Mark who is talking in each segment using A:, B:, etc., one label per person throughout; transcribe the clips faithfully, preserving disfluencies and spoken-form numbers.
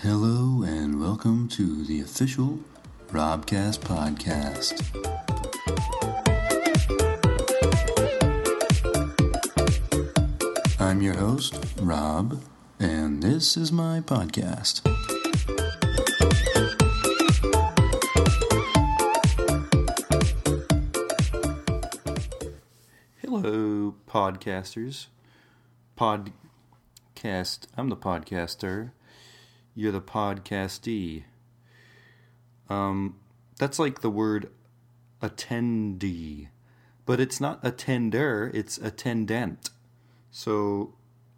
A: Hello and welcome to the official Robcast podcast. I'm your host, Rob, and this is my podcast. Hello, podcasters. Podcast. I'm the podcaster. You're the podcastee. Um, that's like the word attendee, but it's not attender, it's attendant. So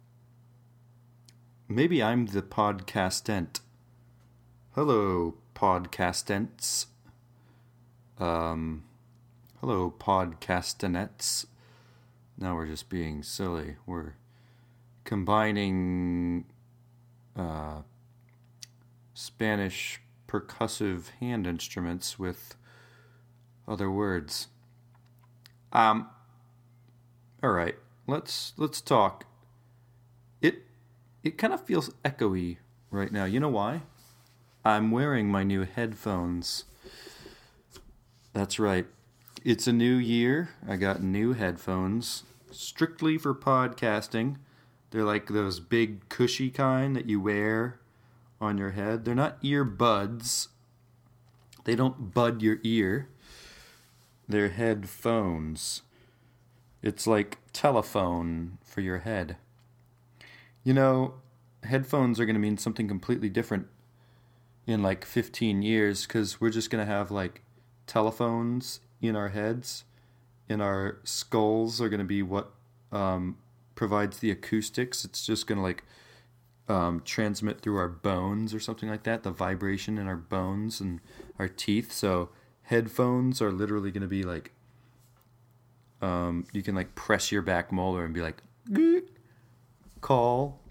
A: maybe I'm the podcastent. Hello, podcastants. Um, hello, podcastanettes. Now we're just being silly. We're combining uh, Spanish percussive hand instruments with other words. Um. All right. Let's let's talk. It it kind of feels echoey right now. You know why? I'm wearing my new headphones. That's right. It's a new year. I got new headphones strictly for podcasting. They're like those big cushy kind that you wear on your head. They're not earbuds. They don't bud your ear. They're headphones. It's like telephone for your head. You know, headphones are going to mean something completely different in like fifteen years because we're just going to have like telephones in our heads, and our skulls are going to be what um, provides the acoustics. It's just going to like um, transmit through our bones or something like that, the vibration in our bones and our teeth. So headphones are literally going to be like, um, you can like press your back molar and be like, call.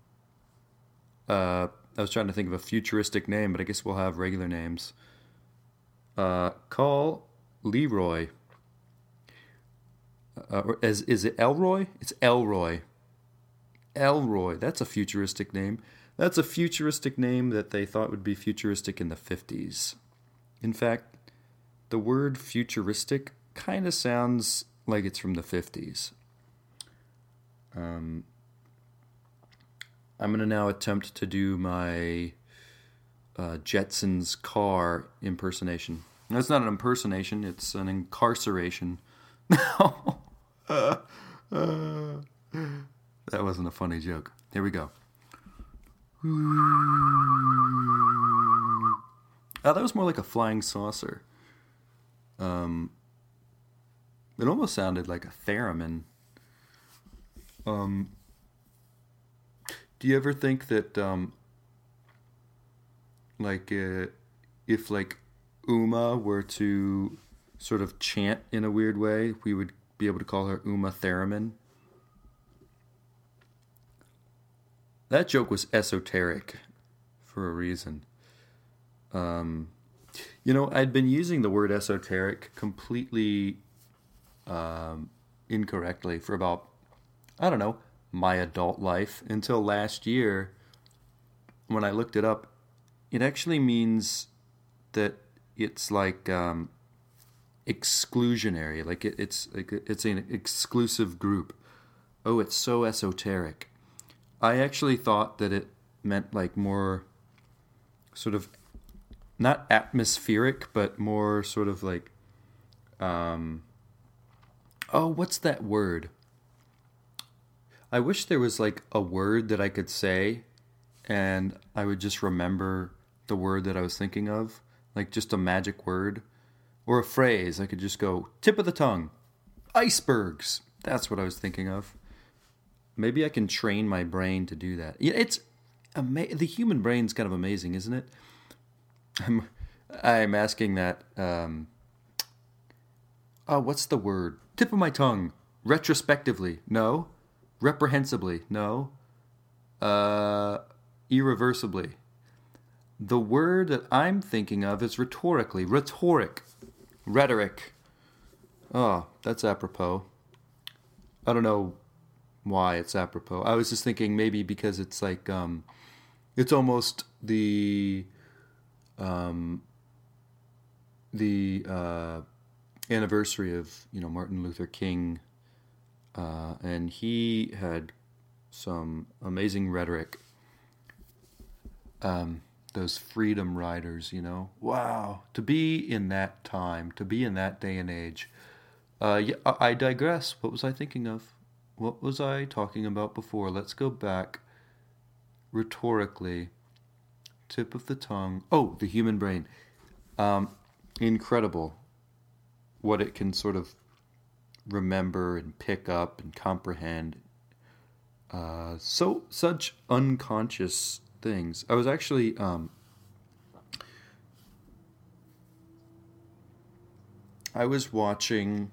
A: Uh, I was trying to think of a futuristic name, but I guess we'll have regular names. Uh, call Leroy. Uh, or is, is it Elroy? It's Elroy. Elroy. That's a futuristic name. That's a futuristic name that they thought would be futuristic in the fifties. In fact, the word futuristic kind of sounds like it's from the fifties. Um, I'm going to now attempt to do my uh, Jetsons car impersonation. That's not an impersonation, it's an incarceration. No. uh, uh, that wasn't a funny joke. Here we go. Oh, that was more like a flying saucer. Um, it almost sounded like a theremin. Um, do you ever think that, um, like, uh, if like Uma were to sort of chant in a weird way, we would be able to call her Uma Thurman? That joke was esoteric for a reason. Um, you know, I'd been using the word esoteric completely um, incorrectly for about, I don't know, my adult life until last year when I looked it up. It actually means that it's like um, exclusionary, like it, it's like it's an exclusive group. Oh, it's so esoteric. I actually thought that it meant like more sort of not atmospheric, but more sort of like um, oh, what's that word? I wish there was like a word that I could say and I would just remember the word that I was thinking of, like just a magic word or a phrase. I could just go tip of the tongue, icebergs. That's what I was thinking of. Maybe I can train my brain to do that. It's ama- the human brain's kind of amazing, isn't it? I'm I'm asking that. Um, oh, what's the word? Tip of my tongue. Retrospectively, no. Reprehensibly, no. Uh, irreversibly. The word that I'm thinking of is rhetorically. Rhetoric. Rhetoric. Oh, that's apropos. I don't know why it's apropos. I was just thinking maybe because it's like um, It's almost the um, the uh, anniversary of you know Martin Luther King, uh, and he had some amazing rhetoric. Um, those freedom riders, you know, wow, to be in that time, to be in that day and age. Uh, yeah, I I digress. What was I thinking of? What was I talking about before? Let's go back rhetorically. Tip of the tongue. Oh, the human brain. Um, incredible what it can sort of remember and pick up and comprehend. Uh, so such unconscious things. I was actually um, I was watching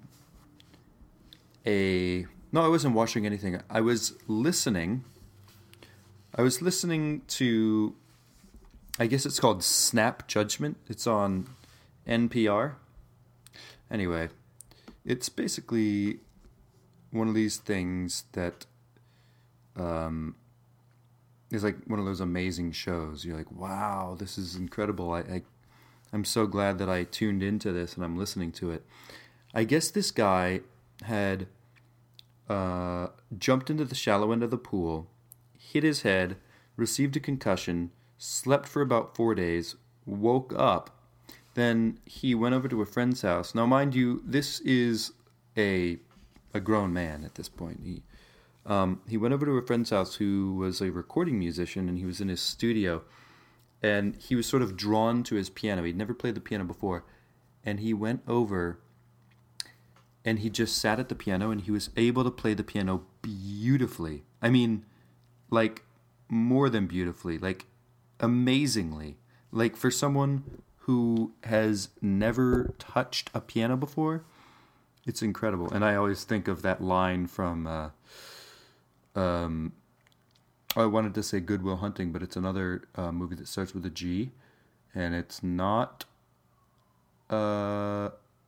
A: a no, I wasn't watching anything. I was listening. I was listening to I guess it's called Snap Judgment. It's on N P R. Anyway, it's basically one of these things that um, is like one of those amazing shows. You're like, wow, this is incredible. I, I, I'm so glad that I tuned into this and I'm listening to it. I guess this guy had uh, jumped into the shallow end of the pool, hit his head, received a concussion, slept for about four days, woke up, then he went over to a friend's house. Now, mind you, this is a a grown man at this point. He um, he went over to a friend's house who was a recording musician, and he was in his studio, and he was sort of drawn to his piano. He'd never played the piano before, and he went over, and he just sat at the piano, and he was able to play the piano beautifully. I mean, like, more than beautifully, like, amazingly. Like, for someone who has never touched a piano before, it's incredible. And I always think of that line from, uh, um, I wanted to say Good Will Hunting, but it's another uh, movie that starts with a G, and it's not uh,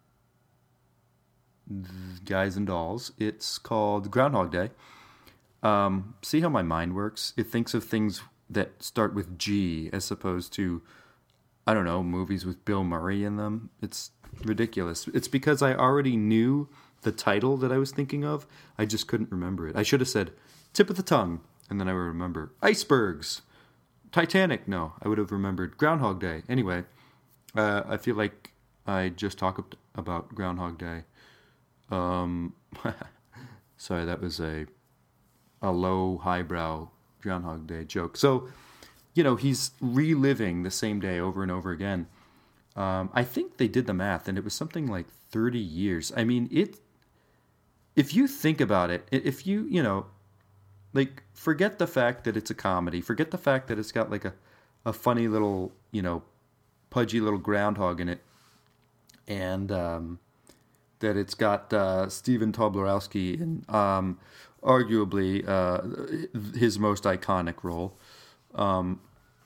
A: Guys and Dolls. It's called Groundhog Day. Um, see how my mind works? It thinks of things that start with G as opposed to, I don't know, movies with Bill Murray in them. It's ridiculous. It's because I already knew the title that I was thinking of. I just couldn't remember it. I should have said Tip of the Tongue, and then I would remember Icebergs, Titanic. No, I would have remembered Groundhog Day. Anyway, uh, I feel like I just talked about Groundhog Day. Um, sorry, that was a a low highbrow Groundhog Day joke. So, you know, he's reliving the same day over and over again. Um, I think they did the math, and it was something like thirty years. I mean, it. If you think about it, if you, you know, like, forget the fact that it's a comedy, forget the fact that it's got like a, a funny little, you know, pudgy little groundhog in it, and um, that it's got uh, Stephen Tobolowsky in um, arguably uh, his most iconic role. Um,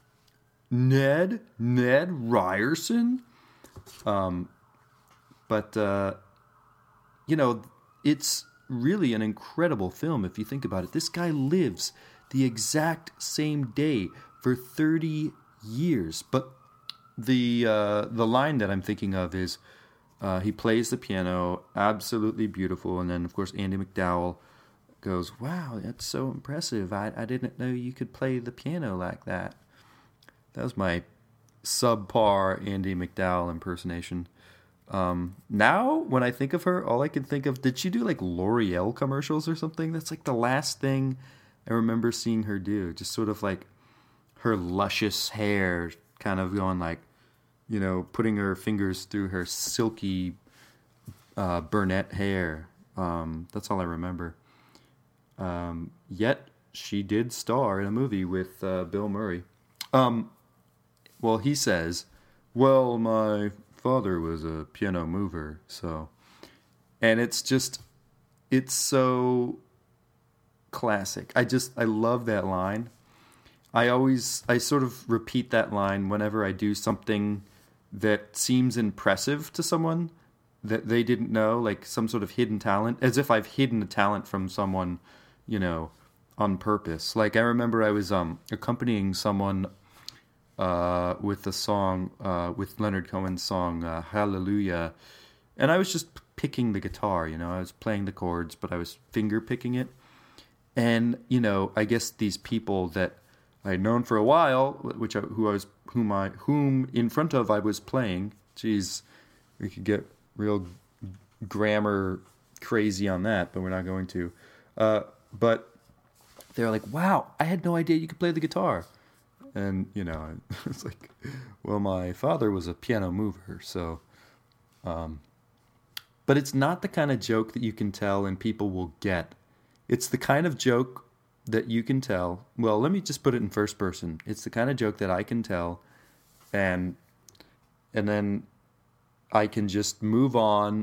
A: Ned, Ned Ryerson. Um, but, uh, you know, it's really an incredible film if you think about it. This guy lives the exact same day for thirty years. But the uh, the line that I'm thinking of is uh, he plays the piano, absolutely beautiful. And then, of course, Andie MacDowell goes, wow, that's so impressive. I, I didn't know you could play the piano like that. That was my subpar Andie MacDowell impersonation. Um, now, when I think of her, all I can think of, did she do like L'Oreal commercials or something? That's like the last thing I remember seeing her do. Just sort of like her luscious hair kind of going like, you know, putting her fingers through her silky uh, brunette hair. Um, that's all I remember. Um, yet she did star in a movie with uh, Bill Murray. Um, well, he says, well, my father was a piano mover, so... And it's just, it's so classic. I just, I love that line. I always, I sort of repeat that line whenever I do something that seems impressive to someone that they didn't know, like some sort of hidden talent, as if I've hidden a talent from someone, you know, on purpose. Like I remember I was um accompanying someone uh with the song uh with Leonard Cohen's song uh, Hallelujah, and I was just picking the guitar, you know. I was playing the chords, but I was finger picking it. And, you know, I guess these people that I had known for a while, which I, who I was whom I whom in front of I was playing. Geez, we could get real grammar crazy on that, but we're not going to. Uh, but they're like, "Wow, I had no idea you could play the guitar." And, you know, it's like, well, my father was a piano mover, so um but it's not the kind of joke that you can tell and people will get. It's the kind of joke that you can tell. Well, let me just put it in first person. It's the kind of joke that I can tell, and and then I can just move on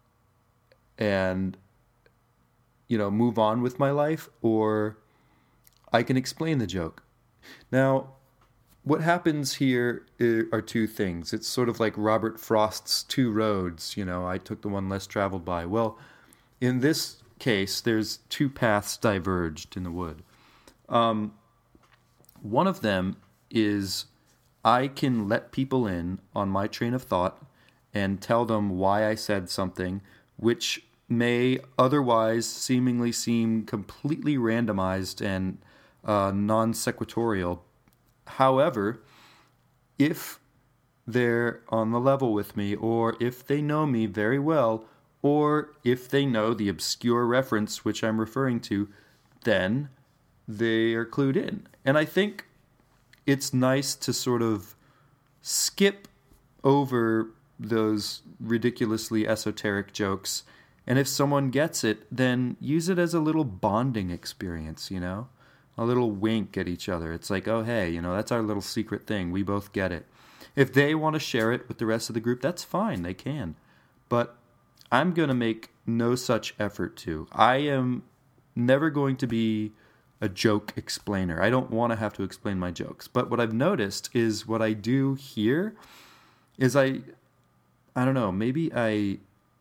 A: and, you know, move on with my life, or I can explain the joke. Now, what happens here are two things. It's sort of like Robert Frost's Two Roads, you know, I took the one less traveled by. Well, in this case, there's two paths diverged in the wood. Um, one of them is I can let people in on my train of thought and tell them why I said something which may otherwise seemingly seem completely randomized and uh, non-sequitorial. However, if they're on the level with me, or if they know me very well, or if they know the obscure reference which I'm referring to, then they are clued in. And I think it's nice to sort of skip over those ridiculously esoteric jokes. And if someone gets it, then use it as a little bonding experience, you know? A little wink at each other. It's like, oh, hey, you know, that's our little secret thing. We both get it. If they want to share it with the rest of the group, that's fine. They can. But I'm going to make no such effort to. I am never going to be a joke explainer. I don't want to have to explain my jokes. But what I've noticed is what I do here is I, I don't know, maybe I,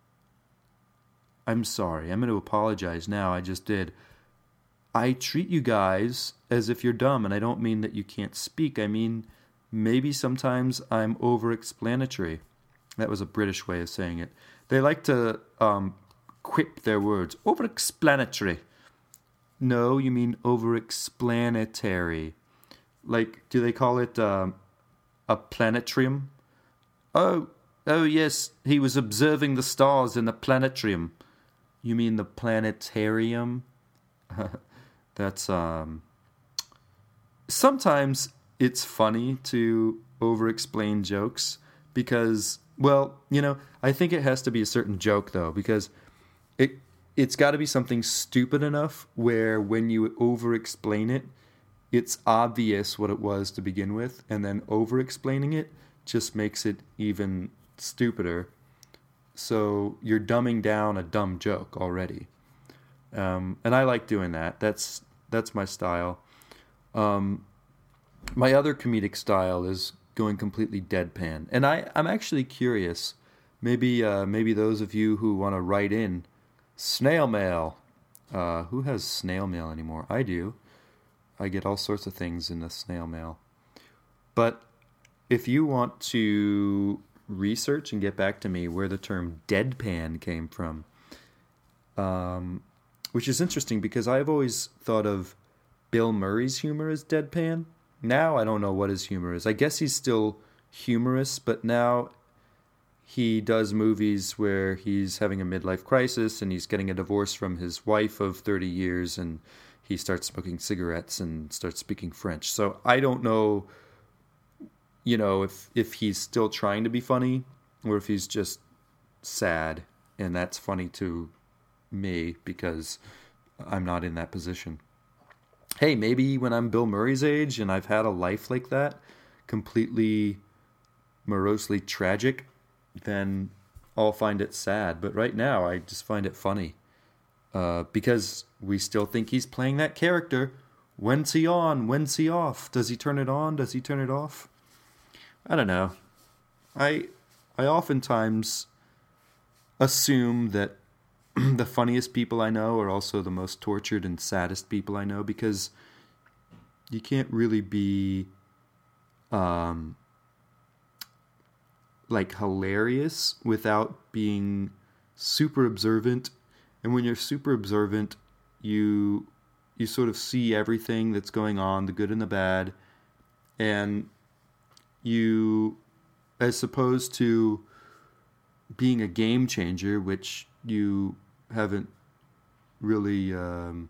A: I'm sorry. I'm going to apologize now. I just did. I treat you guys as if you're dumb, and I don't mean that you can't speak. I mean, maybe sometimes I'm over-explanatory. That was a British way of saying it. They like to um, quip their words. Over-explanatory. No, you mean over-explanatory. Like, do they call it um, a planetarium? Oh, oh yes, he was observing the stars in the planetarium. You mean the planetarium? That's, um... Sometimes it's funny to over-explain jokes because, well, you know, I think it has to be a certain joke, though, because it, it's got to be something stupid enough where when you over-explain it, it's obvious what it was to begin with, and then over-explaining it just makes it even stupider. So you're dumbing down a dumb joke already. Um, and I like doing that. That's that's my style. Um, my other comedic style is going completely deadpan. And I, I'm actually curious. Maybe uh, maybe those of you who want to write in, snail mail. Uh, who has snail mail anymore? I do. I get all sorts of things in the snail mail. But if you want to research and get back to me where the term deadpan came from, um, which is interesting because I've always thought of Bill Murray's humor as deadpan. Now I don't know what his humor is. I guess he's still humorous, but now he does movies where he's having a midlife crisis and he's getting a divorce from his wife of thirty years and he starts smoking cigarettes and starts speaking French. So I don't know, you know, if, if he's still trying to be funny or if he's just sad, and that's funny to me because I'm not in that position. Hey, maybe when I'm Bill Murray's age and I've had a life like that, completely morosely tragic, then I'll find it sad. But right now, I just find it funny. Uh, because we still think he's playing that character. When's he on? When's he off? Does he turn it on? Does he turn it off? I don't know. I I oftentimes assume that the funniest people I know are also the most tortured and saddest people I know, because you can't really be um, like hilarious without being super observant. And when you're super observant, you you sort of see everything that's going on, the good and the bad, and you, as opposed to being a game changer, which you haven't really, um,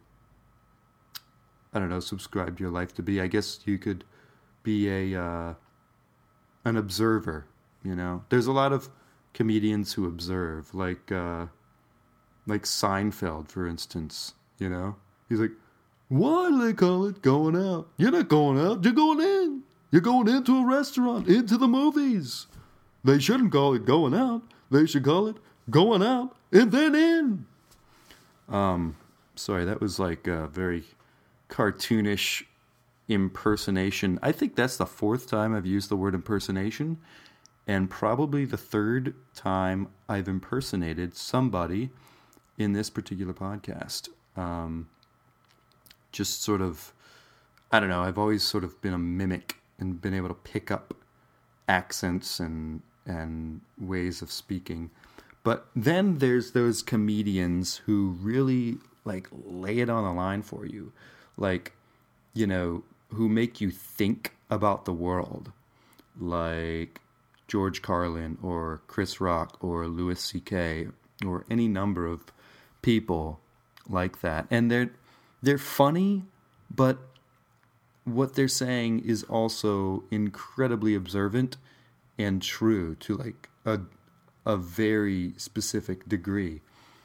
A: I don't know, subscribed your life to be. I guess you could be a uh, an observer. You know, there's a lot of comedians who observe, like uh, like Seinfeld, for instance. You know, he's like, why do they call it going out? You're not going out. You're going in. You're going into a restaurant, into the movies. They shouldn't call it going out. They should call it going out and then in. Um, sorry, that was like a very cartoonish impersonation. I think that's the fourth time I've used the word impersonation, and probably the third time I've impersonated somebody in this particular podcast. Um, just sort of, I don't know, I've always sort of been a mimic and been able to pick up accents and and ways of speaking. But then there's those comedians who really like lay it on the line for you. Like, you know, who make you think about the world. Like George Carlin or Chris Rock or Louis C K or any number of people like that. And they're they're funny, but what they're saying is also incredibly observant and true to like a a very specific degree.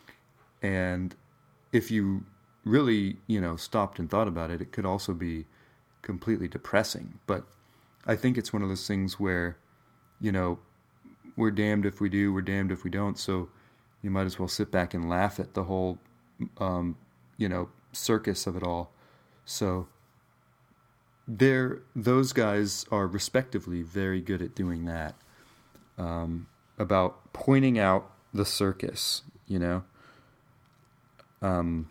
A: And if you really, you know, stopped and thought about it, it could also be completely depressing. But I think it's one of those things where, you know, we're damned if we do, we're damned if we don't. So you might as well sit back and laugh at the whole, um, you know, circus of it all. So they're, those guys are respectively very good at doing that, um, about pointing out the circus, you know, um,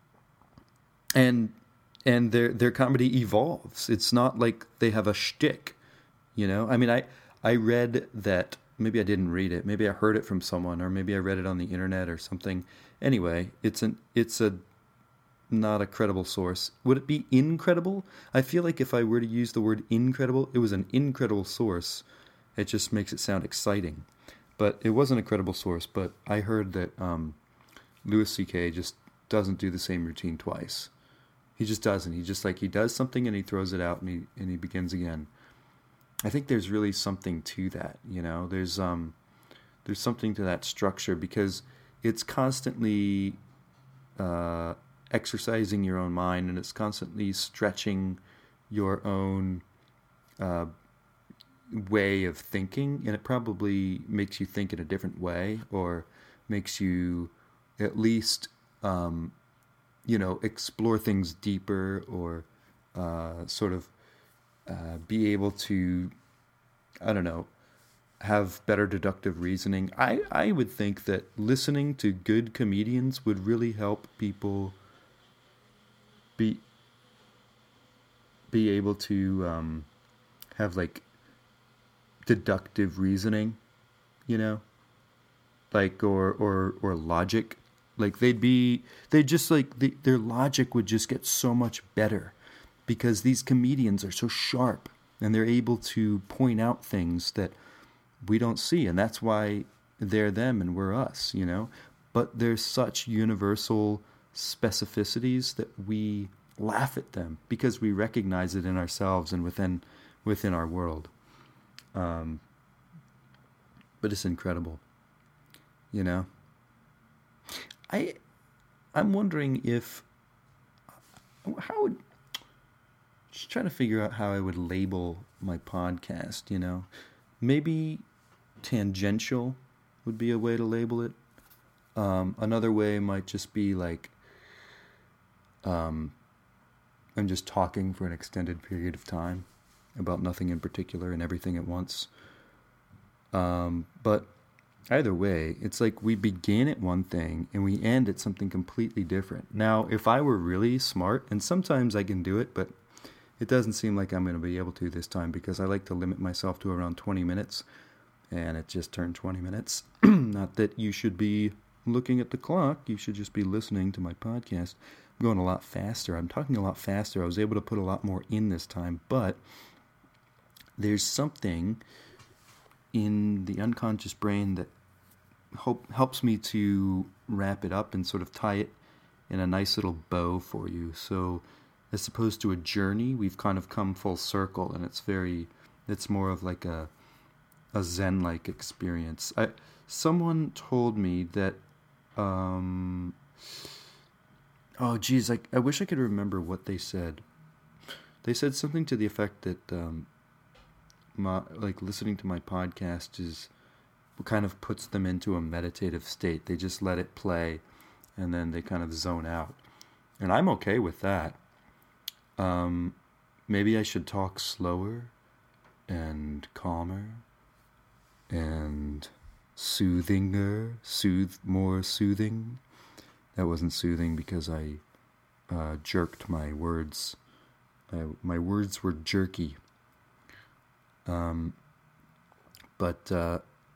A: and and their their comedy evolves. It's not like they have a shtick, you know. I mean, I I read that, maybe I didn't read it, maybe I heard it from someone, or maybe I read it on the internet or something. Anyway, it's an it's a not a credible source. Would it be incredible? I feel like if I were to use the word incredible, it was an incredible source. It just makes it sound exciting. But it wasn't a credible source, but I heard that um, Louis C K just doesn't do the same routine twice. He just doesn't. He just like, he does something and he throws it out and he and he begins again. I think there's really something to that, you know. There's um there's something to that structure, because it's constantly uh exercising your own mind, and it's constantly stretching your own uh, way of thinking, and it probably makes you think in a different way, or makes you at least, um, you know, explore things deeper, or uh, sort of uh, be able to, I don't know, have better deductive reasoning. I, I would think that listening to good comedians would really help people be be able to um, have like deductive reasoning, you know, like or or or logic. Like they'd be they just like the, their logic would just get so much better, because these comedians are so sharp and they're able to point out things that we don't see, and that's why they're them and we're us, you know. But there's such universal specificities that we laugh at them because we recognize it in ourselves and within within our world. Um, but it's incredible, you know. I I'm wondering if how would just trying to figure out how I would label my podcast, you know. Maybe tangential would be a way to label it. Um, another way might just be like, um, I'm just talking for an extended period of time about nothing in particular and everything at once. Um, but Either way, it's like we begin at one thing and we end at something completely different. Now, if I were really smart, and sometimes I can do it, but it doesn't seem like I'm going to be able to this time because I like to limit myself to around twenty minutes, and it just turned twenty minutes. Not that you should be looking at the clock, you should just be listening to my podcast. I'm going a lot faster. I'm talking a lot faster. I was able to put a lot more in this time, but there's something in the unconscious brain that hope, helps me to wrap it up and sort of tie it in a nice little bow for you. So as opposed to a journey, we've kind of come full circle, and it's very, it's more of like a a Zen-like experience. I, someone told me that, um, oh geez, I, I wish I could remember what they said. They said something to the effect that, um, my, like listening to my podcast is kind of puts them into a meditative state. They just let it play, and then they kind of zone out. And I'm okay with that. Um, maybe I should talk slower and calmer and soothinger, soothe more soothing. That wasn't soothing because I uh, jerked my words. I, my words were jerky. Um, but uh,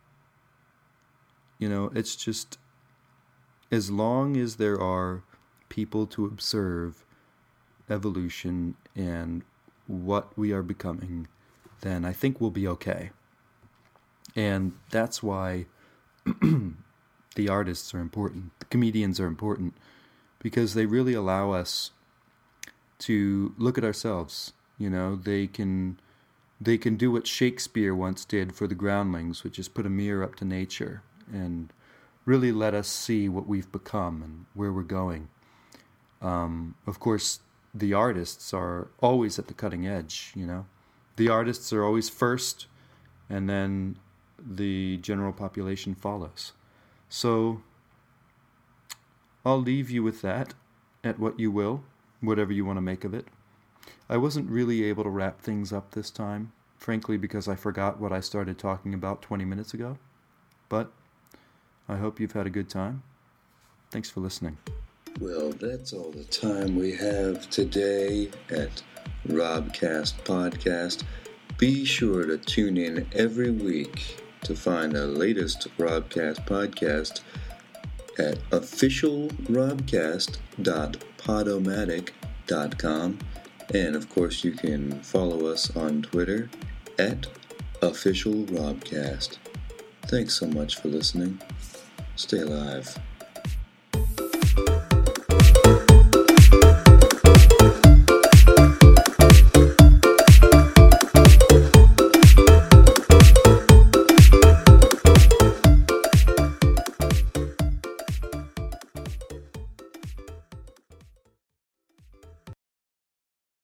A: you know, it's just as long as there are people to observe evolution and what we are becoming, then I think we'll be okay. And that's why the artists are important, the comedians are important, because they really allow us to look at ourselves. You know, they can they can do what Shakespeare once did for the Groundlings, which is put a mirror up to nature and really let us see what we've become and where we're going. Um, of course, the artists are always at the cutting edge, you know. The artists are always first, and then the general population follows. So I'll leave you with that, at what you will, whatever you want to make of it. I wasn't really able to wrap things up this time, frankly, because I forgot what I started talking about twenty minutes ago. But I hope you've had a good time. Thanks for listening.
B: Well, that's all the time we have today at Robcast Podcast. Be sure to tune in every week to find the latest Robcast podcast at official robcast dot podomatic dot com. And of course, you can follow us on Twitter at official robcast. Thanks so much for listening. Stay alive.